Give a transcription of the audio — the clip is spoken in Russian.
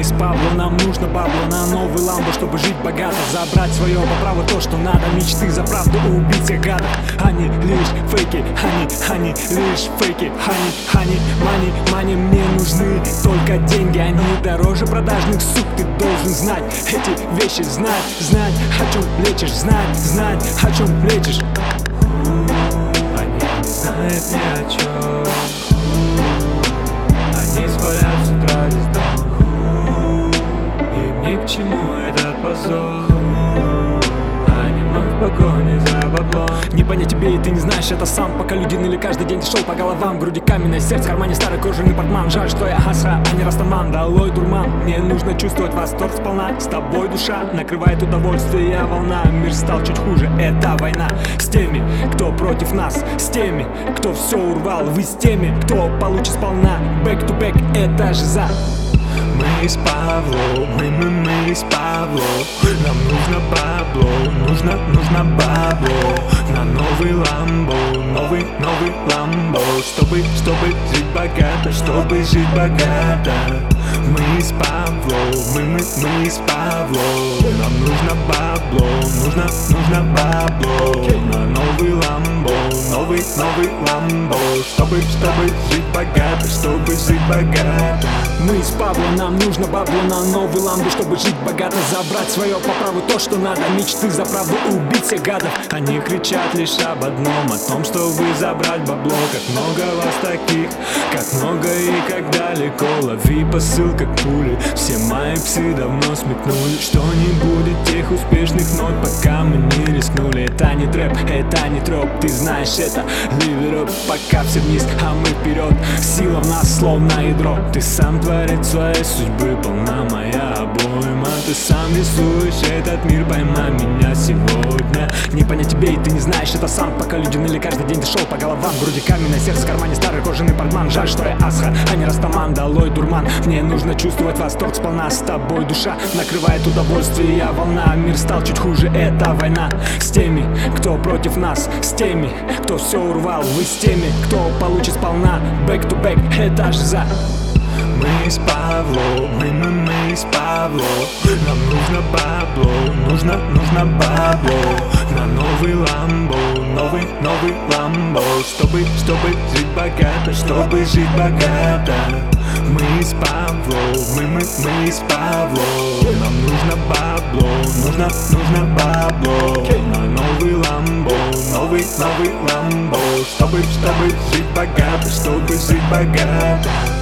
с Пабло, нам нужно бабло на новый ламбо, чтобы жить богато, забрать свое по праву то, что надо. Мечты за правду убить всех гадов. Они лишь фейки, они лишь фейки. Хани, мани, мне нужны только деньги. Они дороже продажных сук, ты должен знать эти вещи, знать, о чем лечишь, знать, о чем лечишь. Они не знают ни о чем. Они спалят с утра весь дом. Им ни к чему этот позор. Они вновь в погоне за баблом. Не понять тебе, и ты не знаешь это сам. Пока люди ныли каждый день, ты шел по головам. В груди каменное сердце, в кармане старый кожаный портман. Жаль, что я асра, а не растаман. Долой дурман, мне нужно чувствовать восторг сполна. С тобой душа накрывает удовольствие волна. Мир стал чуть хуже, это война. С теми, кто против нас, с теми, кто все урвал. Вы с теми, кто получит сполна. Back to back, это же за. Мы из Пабло, мы из Пабло. Нам нужно бабло, нужно бабло. На новый ламбо, новый ламбо. Чтобы жить богато, чтобы жить богато. Мы из Пабло, мы из Пабло. Нам нужно бабло, нужно бабло. На новый ламбо, новый ламбо. Чтобы жить богато, чтобы жить богато. Мы из Пабло, нам нужно бабло на новый ламбо, чтобы жить богато, забрать свое по праву то, что надо. Мечты за правду убить всех гадов. Они кричат лишь об одном, о том, что вы забрать бабло. Как много вас таких, как много и как далеко. Лови посыл, как пули. Все мои псы давно смекнули, что не будет тех успешных нот, пока мы не рискнули. Это не трэп, это не троп, ты знаешь это. Live it up, пока все вниз, а мы вперед. Сила в нас словно ядро. Ты сам творец своей судьбы, полна моя обойма. Ты сам рисуешь этот мир, поймай меня сегодня. Не понять тебе, и ты не знаешь это сам. Пока люди ныли каждый день, ты шел по головам. В груди каменное сердце, в кармане старый кожаный портман. Жаль, что я асха, а не растаман. Долой дурман, мне нужно чувствовать восторг сполна. С тобой душа накрывает удовольствие волна. Мир стал чуть хуже, это война. С теми, кто против нас, с теми, кто все урвал. Вы с теми, кто получит сполна. Back to back, это же за. Мы из Пабло, мы из Пабло. Нам нужно бабло, нужно бабло. На новый ламбо, новый ламбо. Чтобы жить богато, чтобы жить богато. Мы из Пабло, мы из Пабло. Нам нужно бабло, нужно бабло. На новый ламбо, новый ламбо. Чтобы жить богато, чтобы жить богато.